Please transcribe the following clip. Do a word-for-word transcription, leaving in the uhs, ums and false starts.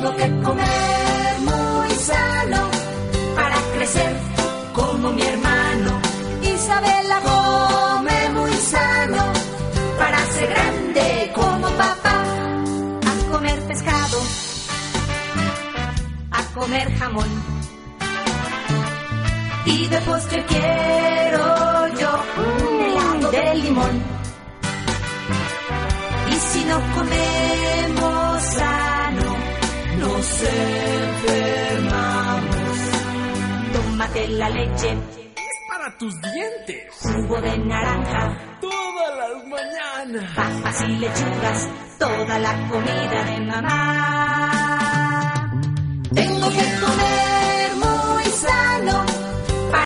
Tengo que comer muy sano para crecer como mi hermano. Isabela come muy sano para ser grande como papá. A comer pescado, a comer jamón, y de postre quiero yo un helado de limón. Y si no comemos sano, nos enfermamos. Tómate la leche, es para tus dientes. Jugo de naranja, todas las mañanas. Papas y lechugas, toda la comida de mamá. Tengo que comer